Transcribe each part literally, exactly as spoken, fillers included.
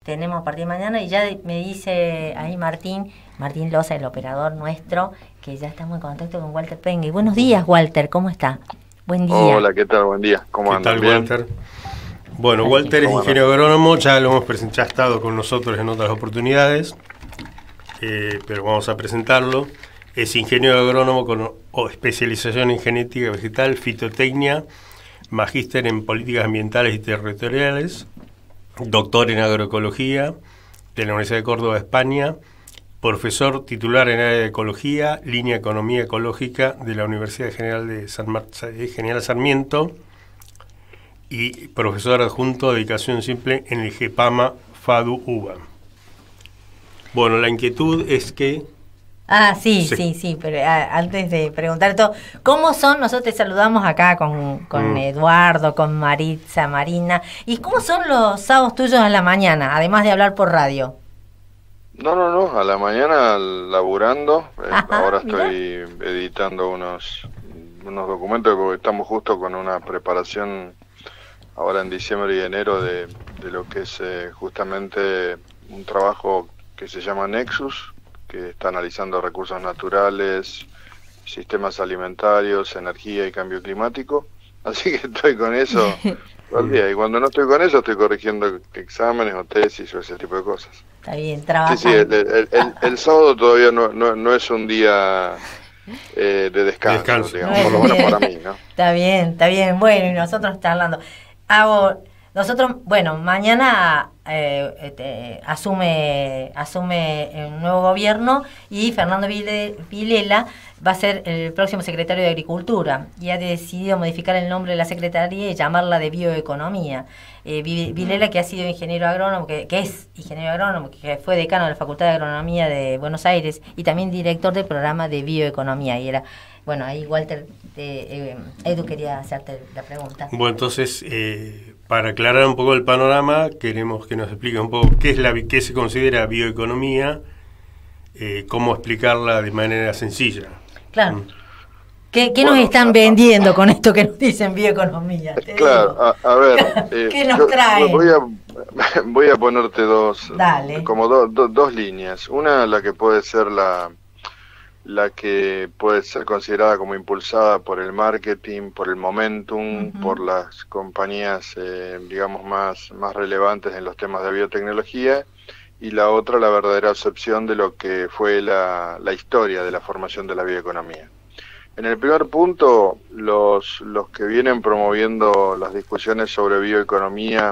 tenemos a partir de mañana, y ya me dice ahí Martín, Martín Loza, el operador nuestro, que ya estamos en contacto con Walter Pengue. Buenos días, Walter, ¿cómo está? Buen día. Hola, ¿qué tal? Buen día. ¿Cómo andan? ¿Qué tal, ¿Bien? Walter? Bueno, Walter es ingeniero agrónomo, ya lo hemos presentado, ya ha estado con nosotros en otras oportunidades, eh, pero vamos a presentarlo. Es ingeniero agrónomo con o especialización en genética vegetal, fitotecnia, magíster en políticas ambientales y territoriales, doctor en agroecología de la Universidad de Córdoba, España, profesor titular en área de ecología, línea economía ecológica de la Universidad General de San Mar- General Sarmiento, y profesor adjunto de educación simple en el GEPAMA FADU UBA. Bueno, la inquietud es que... Ah, sí, sí, sí, sí, pero a, antes de preguntar todo, ¿cómo son? Nosotros te saludamos acá con, con mm. Eduardo, con Maritza, Marina. ¿Y cómo son los sábados tuyos a la mañana, además de hablar por radio? No, no, no, a la mañana laburando. Ajá, ahora estoy mirá. editando unos, unos documentos porque estamos justo con una preparación ahora en diciembre y enero de, de lo que es eh, justamente un trabajo que se llama Nexus, que está analizando recursos naturales, sistemas alimentarios, energía y cambio climático. Así que estoy con eso todo el día. Y cuando no estoy con eso, estoy corrigiendo exámenes o tesis o ese tipo de cosas. Está bien, trabajando. Sí, sí, el, el, el, el sábado todavía no, no, no es un día eh, de descanso, descanso. digamos, no por lo menos para mí, ¿no? Está bien, está bien. Bueno, y nosotros charlando. Hago... Nosotros, bueno, mañana eh, este, asume asume un nuevo gobierno y Fernando Vile, Vilela va a ser el próximo secretario de Agricultura y ha decidido modificar el nombre de la secretaría y llamarla de Bioeconomía. Eh, Vilela, que ha sido ingeniero agrónomo, que, que es ingeniero agrónomo, que fue decano de la Facultad de Agronomía de Buenos Aires y también director del programa de Bioeconomía. Y era, bueno, ahí Walter, eh, eh, Edu quería hacerte la pregunta. Bueno, entonces... Eh... Para aclarar un poco el panorama, queremos que nos explique un poco qué es la qué se considera bioeconomía, eh, cómo explicarla de manera sencilla. Claro. Mm. ¿Qué, qué bueno, nos están vendiendo con esto que nos dicen bioeconomía? Claro, a, a ver. Eh, ¿Qué nos traen? Voy a, voy a ponerte dos, Dale. como do, do, dos líneas. Una, la que puede ser la... la que puede ser considerada como impulsada por el marketing, por el momentum, uh-huh. por las compañías, eh, digamos, más, más relevantes en los temas de biotecnología, y la otra, la verdadera acepción de lo que fue la, la historia de la formación de la bioeconomía. En el primer punto, los, los que vienen promoviendo las discusiones sobre bioeconomía,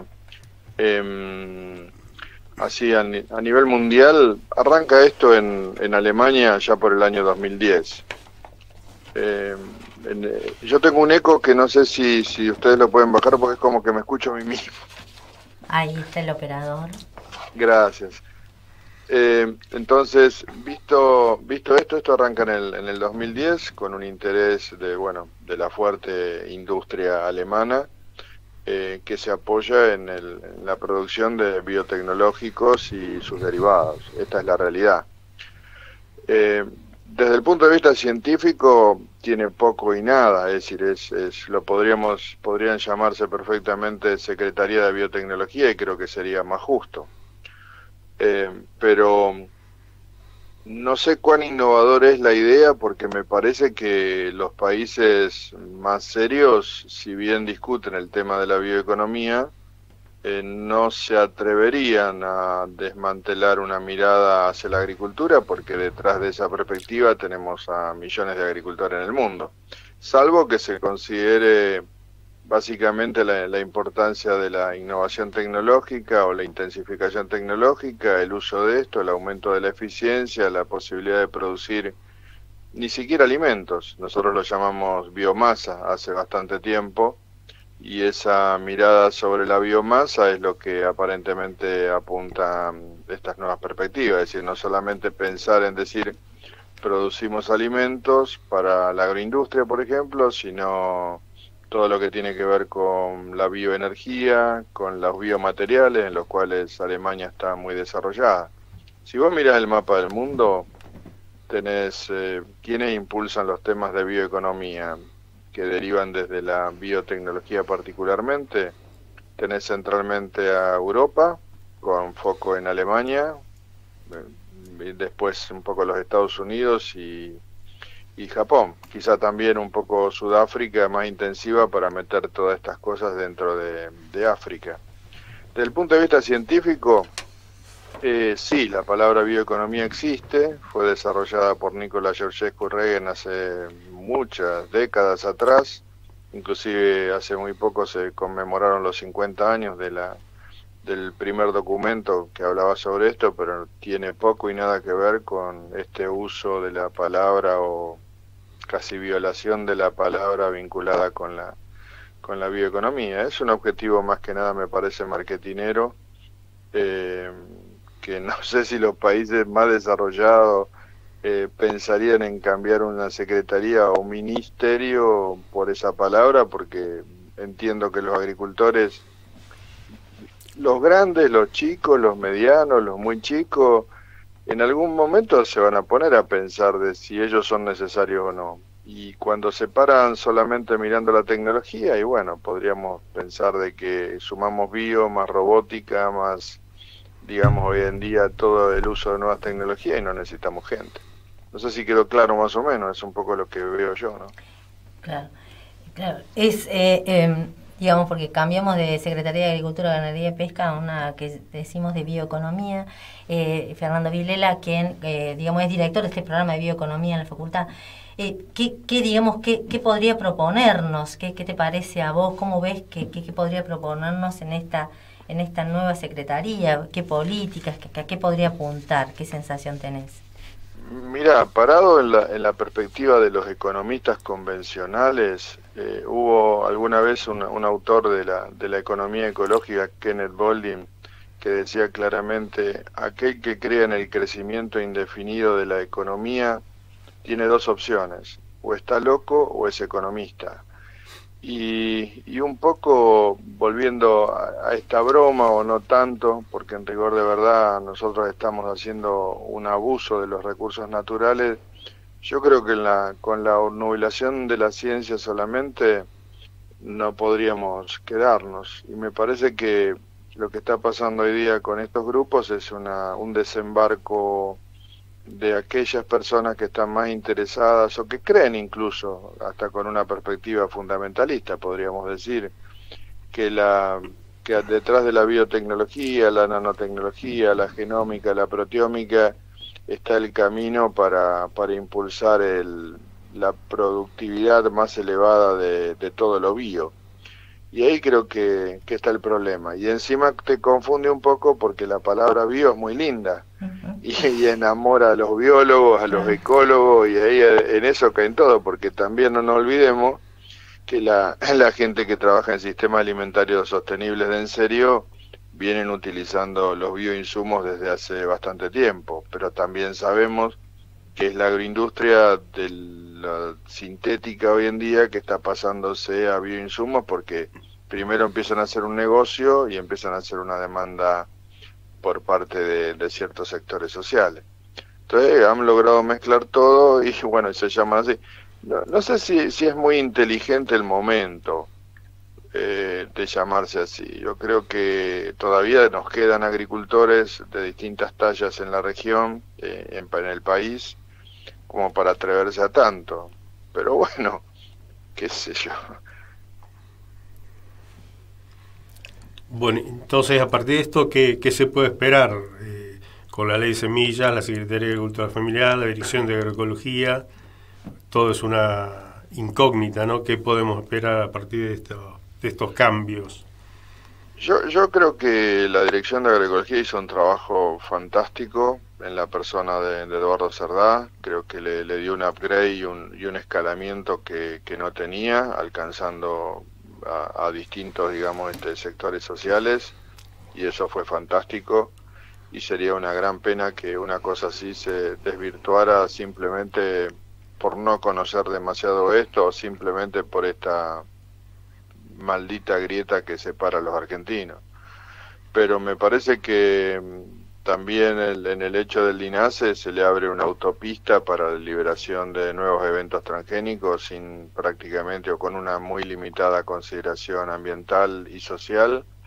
eh, así a, a nivel mundial, arranca esto en, en Alemania ya por el año dos mil diez. Eh, en, eh, yo tengo un eco que no sé si, si ustedes lo pueden bajar porque es como que me escucho a mí mismo. Ahí está el operador. Gracias. Eh, entonces, visto visto esto, esto arranca en el, en el dos mil diez con un interés de, bueno, de la fuerte industria alemana, Eh, que se apoya en, el, en la producción de biotecnológicos y sus derivados. Esta es la realidad. Eh, desde el punto de vista científico tiene poco y nada, es decir, es, es lo podríamos podrían llamarse perfectamente Secretaría de Biotecnología y creo que sería más justo. Eh, pero no sé cuán innovador es la idea porque me parece que los países más serios, si bien discuten el tema de la bioeconomía, eh, no se atreverían a desmantelar una mirada hacia la agricultura porque detrás de esa perspectiva tenemos a millones de agricultores en el mundo. Salvo que se considere básicamente la, la importancia de la innovación tecnológica o la intensificación tecnológica, el uso de esto, el aumento de la eficiencia, la posibilidad de producir ni siquiera alimentos, nosotros lo llamamos biomasa hace bastante tiempo, y esa mirada sobre la biomasa es lo que aparentemente apunta estas nuevas perspectivas, es decir, no solamente pensar en decir producimos alimentos para la agroindustria, por ejemplo, sino todo lo que tiene que ver con la bioenergía, con los biomateriales, en los cuales Alemania está muy desarrollada. Si vos mirás el mapa del mundo, tenés eh, quienes impulsan los temas de bioeconomía, que derivan desde la biotecnología particularmente. Tenés centralmente a Europa, con foco en Alemania, eh, después un poco los Estados Unidos y, y Japón, quizá también un poco Sudáfrica más intensiva para meter todas estas cosas dentro de, de África. Desde el punto de vista científico, eh, sí, la palabra bioeconomía existe, fue desarrollada por Nicolás Georgescu Regen hace muchas décadas atrás, inclusive hace muy poco se conmemoraron los cincuenta años de la, del primer documento que hablaba sobre esto, pero tiene poco y nada que ver con este uso de la palabra o casi violación de la palabra vinculada con la con la bioeconomía. Es un objetivo más que nada, me parece, marketinero, eh, que no sé si los países más desarrollados eh, pensarían en cambiar una secretaría o un ministerio por esa palabra, porque entiendo que los agricultores, los grandes, los chicos, los medianos, los muy chicos, en algún momento se van a poner a pensar de si ellos son necesarios o no. Y cuando se paran solamente mirando la tecnología, y bueno, podríamos pensar de que sumamos bio, más robótica, más, digamos, hoy en día todo el uso de nuevas tecnologías y no necesitamos gente. No sé si quedó claro más o menos, es un poco lo que veo yo, ¿no? Claro, claro. Es, eh, eh, digamos, porque cambiamos de Secretaría de Agricultura, Ganadería y Pesca a una que decimos de bioeconomía. Eh, Fernando Vilela, quien, eh, digamos, es director de este programa de bioeconomía en la facultad. Eh, ¿qué, qué, digamos, qué, qué podría proponernos? ¿Qué, qué te parece a vos? ¿Cómo ves que, que, que podría proponernos en esta en esta nueva secretaría? ¿Qué políticas? ¿Qué, ¿A qué podría apuntar? ¿Qué sensación tenés? Mira, parado en la, en la perspectiva de los economistas convencionales, eh, hubo alguna vez un, un autor de la, de la economía ecológica, Kenneth Boulding, que decía claramente: aquel que cree en el crecimiento indefinido de la economía tiene dos opciones, o está loco o es economista. Y, y un poco volviendo a, a esta broma, o no tanto, porque en rigor de verdad nosotros estamos haciendo un abuso de los recursos naturales, yo creo que en la, con la obnubilación de la ciencia solamente no podríamos quedarnos. Y me parece que lo que está pasando hoy día con estos grupos es una, un desembarco de aquellas personas que están más interesadas o que creen, incluso hasta con una perspectiva fundamentalista, podríamos decir, que la que detrás de la biotecnología, la nanotecnología, la genómica, la proteómica, está el camino para, para impulsar el, la productividad más elevada de, de todo lo bio. Y ahí creo que, que está el problema. Y encima te confunde un poco porque la palabra bio es muy linda. Uh-huh. y, y enamora a los biólogos, a los ecólogos, y ahí en eso caen todo, porque también no nos olvidemos que la, la gente que trabaja en sistemas alimentarios sostenibles de en serio vienen utilizando los bioinsumos desde hace bastante tiempo, pero también sabemos que es la agroindustria de la sintética hoy en día que está pasándose a bioinsumos, porque primero empiezan a hacer un negocio y empiezan a hacer una demanda por parte de, de ciertos sectores sociales. Entonces han logrado mezclar todo y bueno, se llaman así. No, no sé si, si es muy inteligente el momento eh, de llamarse así. Yo creo que todavía nos quedan agricultores de distintas tallas en la región, eh, en, en el país, como para atreverse a tanto. Pero bueno, qué sé yo. Bueno, entonces a partir de esto, ¿qué, qué se puede esperar? Eh, con la ley de semillas, la Secretaría de Agricultura Familiar, la Dirección de Agroecología, todo es una incógnita, ¿no? ¿Qué podemos esperar a partir de, esto, de estos cambios? Yo, yo creo que la Dirección de Agroecología hizo un trabajo fantástico en la persona de, de Eduardo Cerdá. Creo que le, le dio un upgrade y un, y un escalamiento que, que no tenía, alcanzando a, a distintos, digamos, este, sectores sociales, y eso fue fantástico. Y sería una gran pena que una cosa así se desvirtuara simplemente por no conocer demasiado esto, o simplemente por esta maldita grieta que separa a los argentinos. Pero me parece que también el, en el hecho del LINASE se le abre una autopista para la liberación de nuevos eventos transgénicos sin prácticamente o con una muy limitada consideración ambiental y social,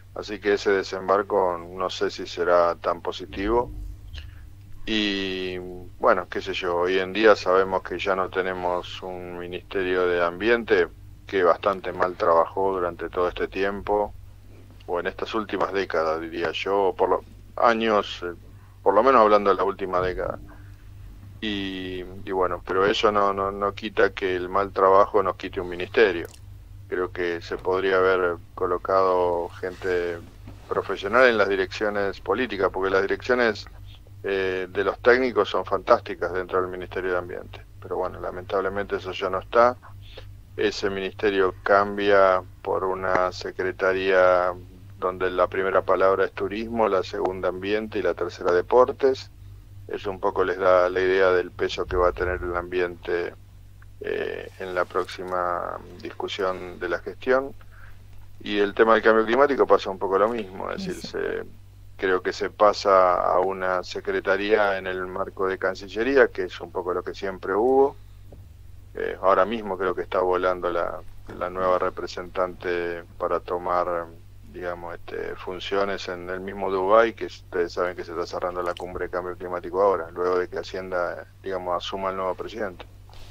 así que ese desembarco no sé si será tan positivo. Y bueno, qué sé yo, hoy en día sabemos que ya no tenemos un Ministerio de Ambiente que bastante mal trabajó durante todo este tiempo, o en estas últimas décadas, diría yo, por los años, eh, por lo menos hablando de la última década. Y, y bueno, pero eso no, no, no quita que el mal trabajo nos quite un ministerio. Creo que se podría haber colocado gente profesional en las direcciones políticas, porque las direcciones eh, de los técnicos son fantásticas dentro del Ministerio de Ambiente. Pero bueno, lamentablemente eso ya no está. Ese ministerio cambia por una secretaría donde la primera palabra es turismo, la segunda ambiente y la tercera deportes. Eso un poco les da la idea del peso que va a tener el ambiente eh, en la próxima discusión de la gestión. Y el tema del cambio climático pasa un poco lo mismo, es decir, se, creo que se pasa a una secretaría en el marco de Cancillería, que es un poco lo que siempre hubo. Eh, ahora mismo creo que está volando la, la nueva representante para tomar, digamos, este, funciones en el mismo Dubái, que ustedes saben que se está cerrando la cumbre de cambio climático ahora, luego de que Hacienda, digamos, asuma el nuevo presidente.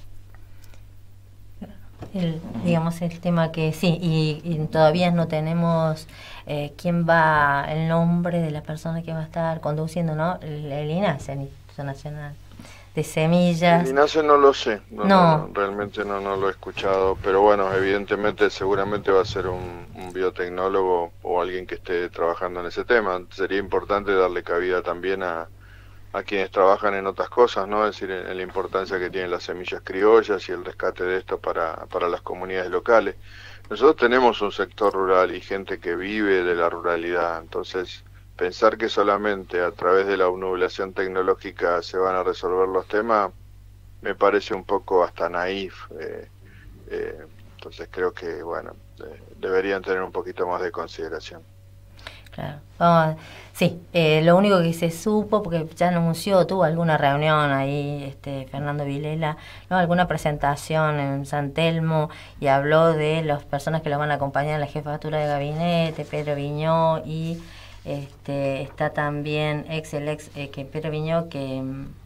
El, digamos, el tema que sí, y, y todavía no tenemos eh, quién va, el nombre de la persona que va a estar conduciendo, ¿no? El, el INASE, el Instituto Nacional de Semillas. El INASE no lo sé, no, no. no, no realmente no, no lo he escuchado, pero bueno, evidentemente seguramente va a ser un, un biotecnólogo o alguien que esté trabajando en ese tema. Sería importante darle cabida también a, a quienes trabajan en otras cosas, ¿no? Es decir, en, en la importancia que tienen las semillas criollas y el rescate de esto para, para las comunidades locales. Nosotros tenemos un sector rural y gente que vive de la ruralidad, entonces pensar que solamente a través de la obnubilación tecnológica se van a resolver los temas me parece un poco hasta naif. Eh, eh, entonces creo que, bueno, eh, deberían tener un poquito más de consideración. Claro. Vamos, sí, eh, lo único que se supo, porque ya anunció, tuvo alguna reunión ahí, este Fernando Vilela, ¿no? Alguna presentación en San Telmo, y habló de las personas que lo van a acompañar en la jefatura de gabinete, Pedro Viñó, y este está también ex el ex eh, que Pedro Viñó, que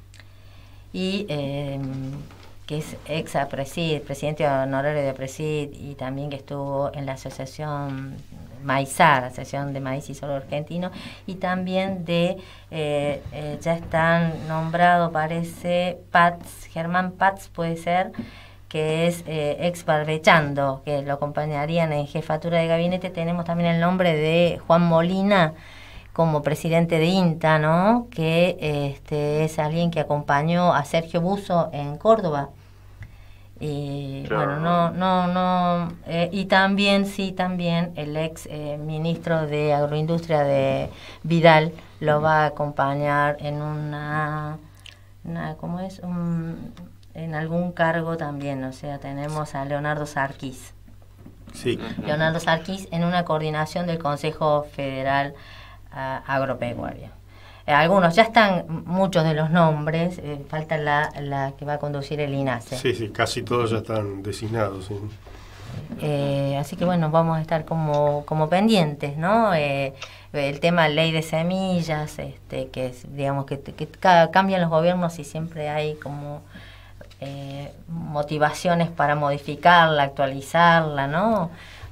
y eh, que es ex APRESID, presidente honorario de APRESID, y también que estuvo en la asociación Maizar, Asociación de Maíz y Sorgo Argentino, y también de, eh, eh, ya están nombrados, parece, Pats, Germán Pats puede ser, que es eh, ex Barbechando, que lo acompañarían en jefatura de gabinete. Tenemos también el nombre de Juan Molina como presidente de INTA, ¿no? Que este, es alguien que acompañó a Sergio Busso en Córdoba. Y claro. bueno, no, no, no, eh, y también, sí, también el ex eh, ministro de Agroindustria de Vidal lo va a acompañar en una, una ¿cómo es? Un, en algún cargo también, o sea, tenemos a Leonardo Sarquís. Sí. Leonardo Sarquís en una coordinación del Consejo Federal uh, Agropecuario. Eh, algunos, ya están muchos de los nombres, eh, falta la, la que va a conducir el INASE. Sí, sí, casi todos ya están designados. Sí. Eh, así que bueno, vamos a estar como, como pendientes, ¿no? Eh, el tema ley de semillas, este, que es, digamos que, que cambian los gobiernos y siempre hay como eh, motivaciones para modificarla, actualizarla, ¿no?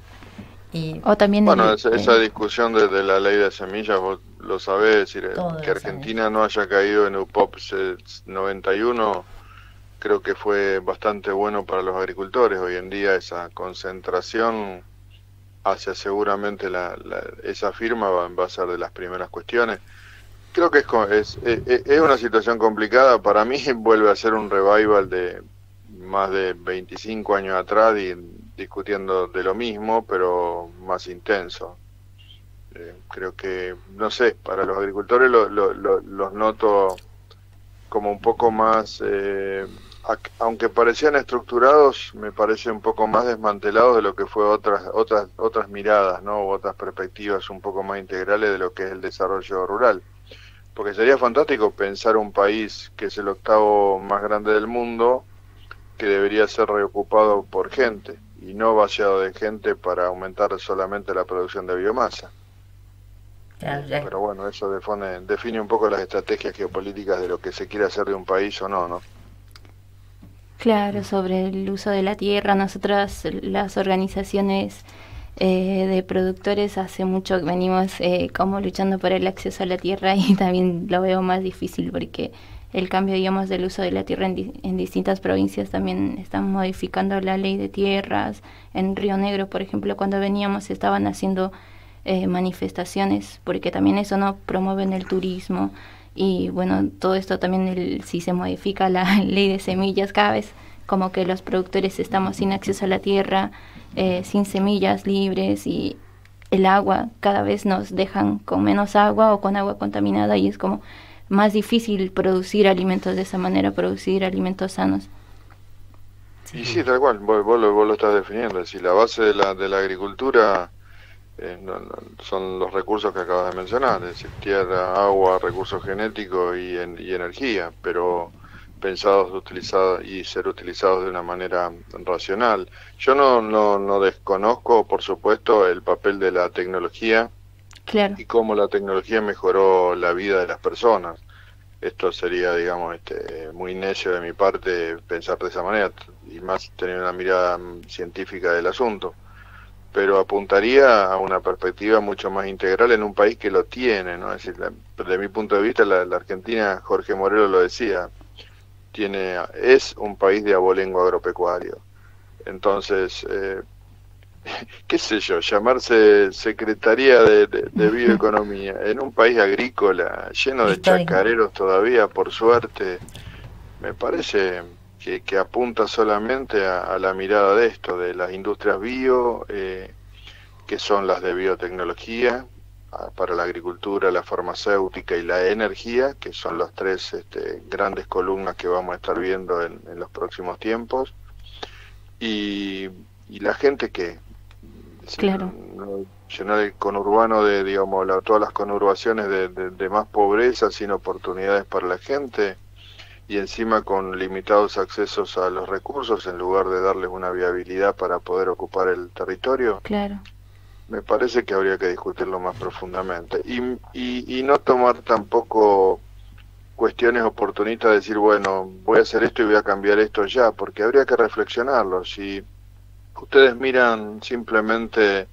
Y o también bueno, el, esa, esa discusión de, de la ley de semillas, vos lo sabés, decir, que Argentina no haya caído en U P O P noventa y uno, creo que fue bastante bueno para los agricultores. Hoy en día esa concentración hacia seguramente la, la, esa firma va, va a ser de las primeras cuestiones. Creo que es, es, es, es una situación complicada. Para mí vuelve a ser un revival de más de veinticinco años atrás y discutiendo de lo mismo, pero más intenso. Eh, creo que, no sé, para los agricultores lo, lo, lo, los noto como un poco más, eh, aunque parecían estructurados, me parece un poco más desmantelados de lo que fue otras otras otras miradas, ¿no? U otras perspectivas un poco más integrales de lo que es el desarrollo rural. Porque sería fantástico pensar un país que es el octavo más grande del mundo, que debería ser reocupado por gente y no vaciado de gente para aumentar solamente la producción de biomasa. Claro, ya. Pero bueno, eso define, define un poco las estrategias geopolíticas de lo que se quiere hacer de un país o no, ¿no? Claro, sobre el uso de la tierra, nosotras las organizaciones eh, de productores hace mucho que venimos eh, como luchando por el acceso a la tierra y también lo veo más difícil porque el cambio, digamos, del uso de la tierra en, di en distintas provincias también están modificando la ley de tierras. En Río Negro, por ejemplo, cuando veníamos estaban haciendo eh, manifestaciones porque también eso no promueven el turismo. Y bueno, todo esto también, el, si se modifica la ley de semillas, cada vez como que los productores estamos sin acceso a la tierra, eh, sin semillas libres, y el agua, cada vez nos dejan con menos agua o con agua contaminada, y es como más difícil producir alimentos de esa manera, producir alimentos sanos. Y sí, tal cual, vos, vos, lo, vos lo estás definiendo, es decir, la base de la, de la agricultura eh, no, no, son los recursos que acabas de mencionar, es decir, tierra, agua, recursos genéticos y, en, y energía, pero pensados utilizados y ser utilizados de una manera racional. Yo no, no, no desconozco, por supuesto, el papel de la tecnología. Claro. Y cómo la tecnología mejoró la vida de las personas. Esto sería, digamos, este, muy necio de mi parte pensar de esa manera, y más tener una mirada científica del asunto. Pero apuntaría a una perspectiva mucho más integral en un país que lo tiene, ¿no? Es decir, la, desde mi punto de vista, la, la Argentina, Jorge Morelo lo decía, tiene es un país de abolengo agropecuario. Entonces, eh, qué sé yo, llamarse Secretaría de, de, de Bioeconomía en un país agrícola lleno de Histórico. chacareros todavía, por suerte, me parece que, que apunta solamente a, a la mirada de esto, de las industrias bio, eh, que son las de biotecnología, a, para la agricultura, la farmacéutica y la energía, que son las tres este, grandes columnas que vamos a estar viendo en, en los próximos tiempos, y, y la gente que Claro. no llenar el conurbano de, digamos, la, todas las conurbaciones de, de, de más pobreza, sin oportunidades para la gente, y encima con limitados accesos a los recursos, en lugar de darles una viabilidad para poder ocupar el territorio. Claro. Me parece que habría que discutirlo más profundamente, y, y, y no tomar tampoco cuestiones oportunistas de decir, bueno, voy a hacer esto y voy a cambiar esto ya, porque habría que reflexionarlo. Si ustedes miran simplemente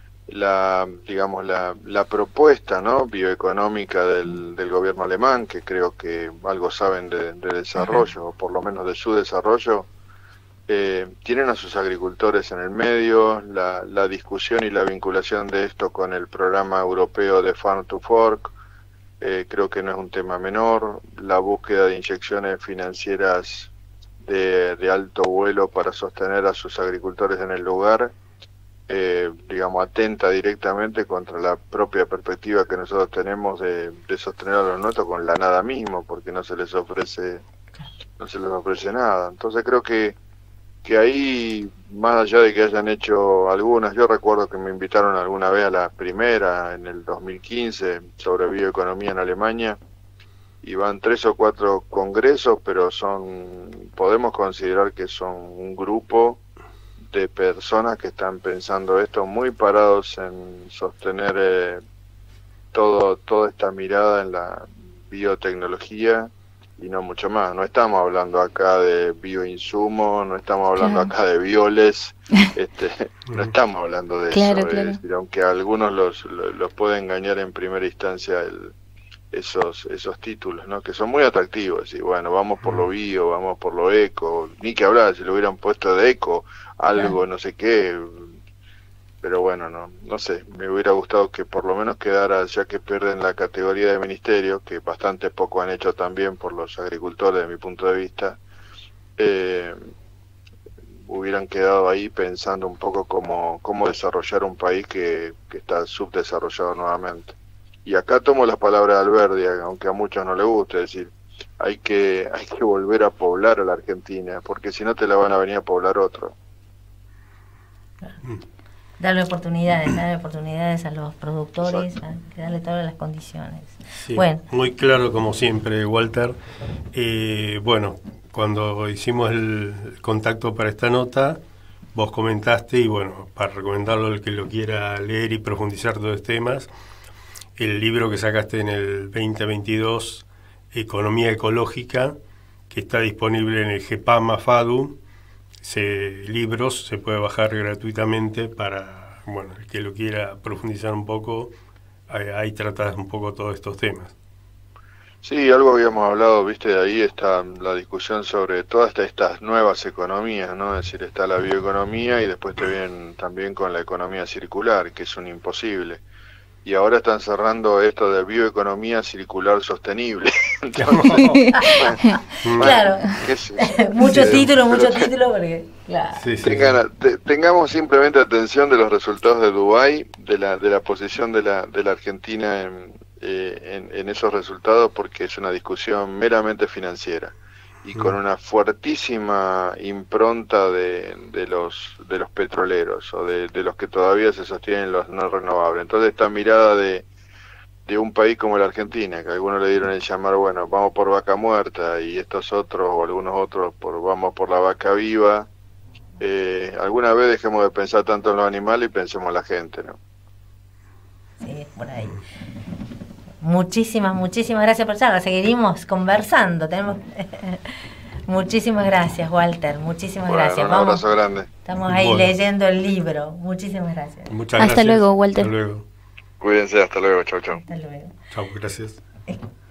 la, digamos, la, la propuesta, ¿no?, bioeconómica del, del gobierno alemán, que creo que algo saben de, de desarrollo, o por lo menos de su desarrollo, eh, tienen a sus agricultores en el medio, la, la discusión y la vinculación de esto con el programa europeo de Farm to Fork, eh, creo que no es un tema menor, la búsqueda de inyecciones financieras De, de alto vuelo para sostener a sus agricultores en el lugar, eh, digamos, atenta directamente contra la propia perspectiva que nosotros tenemos de, de sostener a los nuestros con la nada mismo, porque no se les ofrece no se les ofrece nada. Entonces creo que que ahí, más allá de que hayan hecho algunas, yo recuerdo que me invitaron alguna vez a la primera en el dos mil quince sobre bioeconomía en Alemania, y van tres o cuatro congresos, pero son, podemos considerar que son un grupo de personas que están pensando esto, muy parados en sostener eh, todo toda esta mirada en la biotecnología y no mucho más. No estamos hablando acá de bioinsumos, no estamos hablando Claro. acá de bioles, este, no estamos hablando de Claro, eso. claro. Es decir, aunque a algunos los, los, los puede engañar en primera instancia el esos esos títulos, ¿no?, que son muy atractivos, y bueno, vamos por lo bio, vamos por lo eco, ni que hablar, si lo hubieran puesto de eco, algo, no sé qué, pero bueno, no no sé, me hubiera gustado que por lo menos quedara, ya que pierden la categoría de ministerio, que bastante poco han hecho también por los agricultores, de mi punto de vista, eh, hubieran quedado ahí pensando un poco cómo, cómo desarrollar un país que, que está subdesarrollado nuevamente. Y acá tomo las palabras de Alberdi, aunque a muchos no les guste, es decir, hay que hay que volver a poblar a la Argentina, porque si no te la van a venir a poblar otro. Darle oportunidades, darle oportunidades a los productores, a, darle todas las condiciones. Sí, Bueno, muy claro como siempre, Walter. Eh, bueno, cuando hicimos el contacto para esta nota, vos comentaste, y bueno, para recomendarlo al que lo quiera leer y profundizar todos los temas, el libro que sacaste en el veinte veintidós, Economía Ecológica, que está disponible en el GEPAMA FADU. Ese libro se puede bajar gratuitamente para, bueno, el que lo quiera profundizar un poco, ahí, ahí tratás un poco todos estos temas. Sí, algo habíamos hablado, viste, ahí está la discusión sobre todas esta- estas nuevas economías, ¿no? Es decir, está la bioeconomía y después te vienen también con la economía circular, que es un imposible. Y ahora están cerrando esto de bioeconomía circular sostenible. Entonces, bueno, Claro. qué sé yo. Mucho Sí, título, pero mucho te- título, porque, claro. Sí, sí, Tengan, te- tengamos simplemente atención de los resultados de Dubái, de la de la posición de la de la Argentina en, eh, en, en esos resultados, porque es una discusión meramente financiera y con Mm. una fuertísima impronta de, de los de los petroleros o de, de los que todavía se sostienen los no renovables. Entonces esta mirada de de un país como la Argentina, que algunos le dieron el llamar, bueno, vamos por vaca muerta, y estos otros o algunos otros por vamos por la vaca viva. Eh, alguna vez dejemos de pensar tanto en los animales y pensemos en la gente, ¿no? Sí, por ahí. Muchísimas, muchísimas gracias por charla. Seguiremos conversando. Tenemos muchísimas gracias, Walter. Muchísimas Bueno, gracias. un Vamos, abrazo grande. estamos ahí Bueno. leyendo el libro. Muchísimas gracias. Muchas Hasta gracias. luego, Walter. Hasta luego. Cuídense, hasta luego, chau chau. Hasta luego. Chao, gracias.